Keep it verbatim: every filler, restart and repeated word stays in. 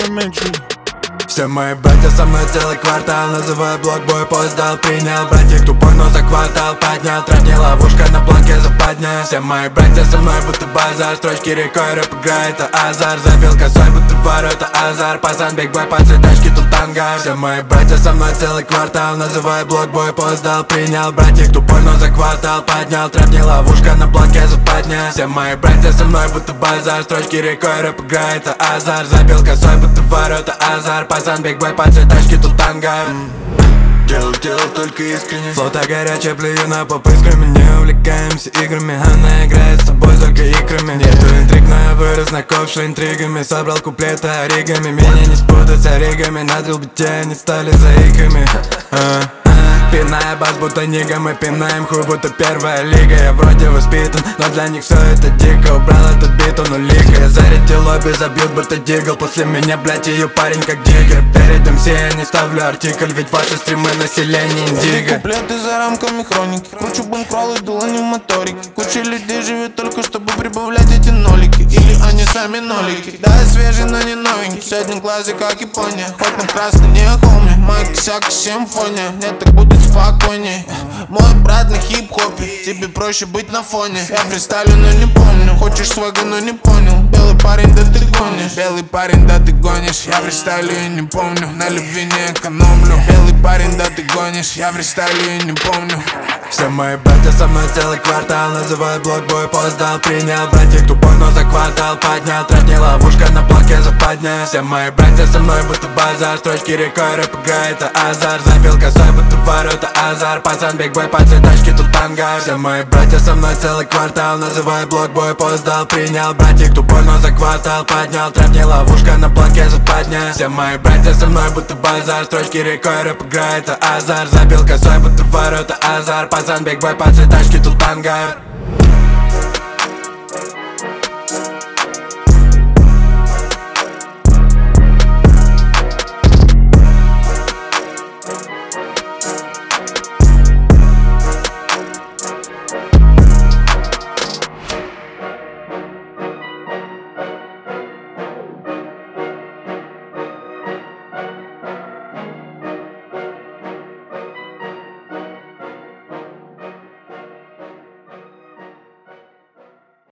elementary. Все мои братья со мной целый квартал. Называю блокбой, поезд дал, принял. Братик тупой, но за квартал поднял. Трап не ловушка, на планке западня. Все мои братья со мной будто базар. Строчки рекой, рэп играет, а азар. Забил косой, будто ворота азар. Пацан, бигбой, по цветочке, тут ангар. Все мои братья со мной целый квартал. Называю блокбой, поезд дал, принял. Братик тупой, но за квартал поднял. Трап не ловушка, на планке западня. Все мои братья со мной будто базар. Строчки рекой, рэп играет, а азар. Забил косой, будто ворота азар. Пацан, бигбой, по цветочке, тут ангар. Делал, делал только искренне. Флота горячая, плюю на поп искрами. Не увлекаемся играми, она играет с тобой только икрами. Нету интриг, но я вырос знакомши интригами. Собрал куплеты оригами. Меня не спутать с оригами. На дрилбите они стали заиками. а. Пиная бас, будто нига, мы пинаем хуй, будто первая лига. Я вроде воспитан, но для них все это дико. Убрал этот бит, он улика. Я зарядил лобби, забьют, будто дигл. После меня, блять, ее парень как диггер. Перед эм си я не ставлю артикль, ведь ваши стримы население индиго. Куплеты за рамками хроники. Кручу банкролл и дуло не в моторике. Куча людей живет только, чтобы прибавлять эти нолики. Или они сами нолики. Да, я свежий, но не новенький. В среднем классе, как Япония. Хоть на красный не хоми. Мой косяк симфония. Мне так будет спокойней. Мой брат на хип-хопе. Тебе проще быть на фоне. Я фристайлю, но не помню. Хочешь свага, но не понял. Белый парень, да ты гонишь. Белый парень, да ты гонишь. Я фристайлю и не помню. На любви не экономлю. Белый парень, да ты гонишь. Я фристайлю и не помню. Все мои братья со мной целый квартал. Называю блокбой, поезд дал, принял. Братик тупой, но за квартал поднял. Трап не ловушка, на планке западня. Все мои братья со мной будто базар. Строчки рекой, рэп играет, а азар. Забил косой, будто ворота азар. Пацан, бигбой, по цветочке, тут ангар. Все мои братья со мной целый квартал. Называю блокбой, поезд дал, принял. Братик тупой, но за квартал поднял. Трап не ловушка, на планке западня. Все мои братья со мной будто базар. Строчки рекой, рэп играет, а азар. Забил косой, будто ворота азар. Пацан, бигбой, по цветочке, тут ангар.